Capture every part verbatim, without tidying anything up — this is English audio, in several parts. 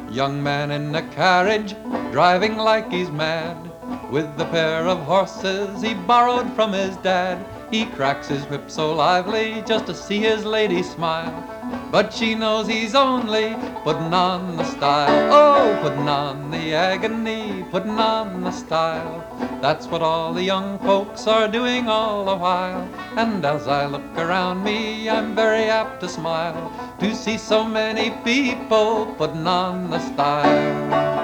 Young man in a carriage, driving like he's mad, with a pair of horses he borrowed from his dad. He cracks his whip so lively just to see his lady smile, but she knows he's only putting on the style. Oh, putting on the agony, putting on the style. That's what all the young folks are doing all the while. And as I look around me, I'm very apt to smile to see so many people putting on the style.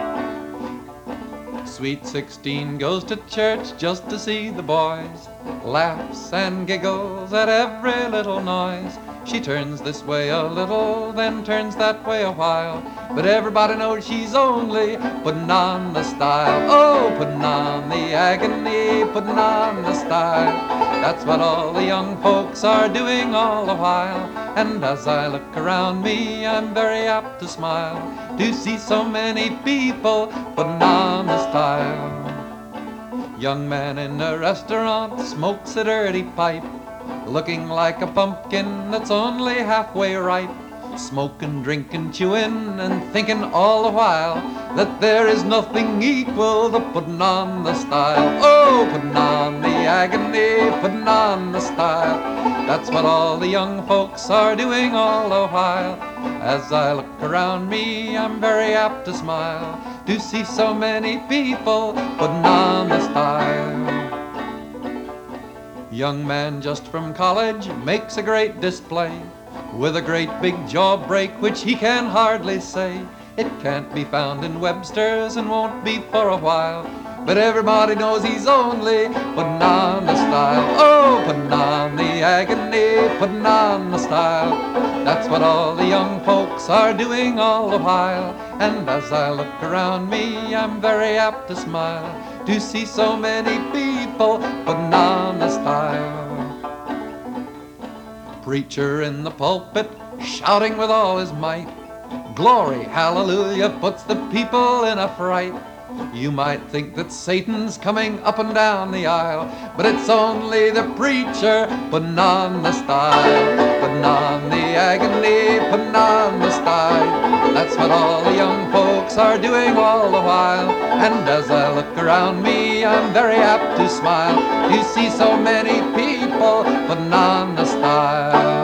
Sweet sixteen goes to church just to see the boys, laughs and giggles at every little noise. She turns this way a little, then turns that way a while, but everybody knows she's only putting on the style. Oh, putting on the agony, putting on the style. That's what all the young folks are doing all the while. And as I look around me, I'm very apt to smile to see so many people putting on the style. Young man in a restaurant smokes a dirty pipe, looking like a pumpkin that's only halfway ripe, smoking, drinking, chewing, and thinking all the while that there is nothing equal to putting on the style. Oh, putting on the agony, putting on the style. That's what all the young folks are doing all the while. As I look around me, I'm very apt to smile to see so many people putting on the style. Young man just from college makes a great display, with a great big jaw break which he can hardly say. It can't be found in Webster's and won't be for a while, but everybody knows he's only putting on the style. Oh, putting on the agony, putting on the style. That's what all the young folks are doing all the while. And as I look around me, I'm very apt to smile to see so many people putting on the style. Preacher in the pulpit, shouting with all his might, glory, hallelujah, puts the people in a fright. You might think that Satan's coming up and down the aisle, but it's only the preacher putting on the style. Putting on the agony, putting on the style. That's what all the young folks are doing all the while. And as I look around me, I'm very apt to smile to see so many people putting on the style.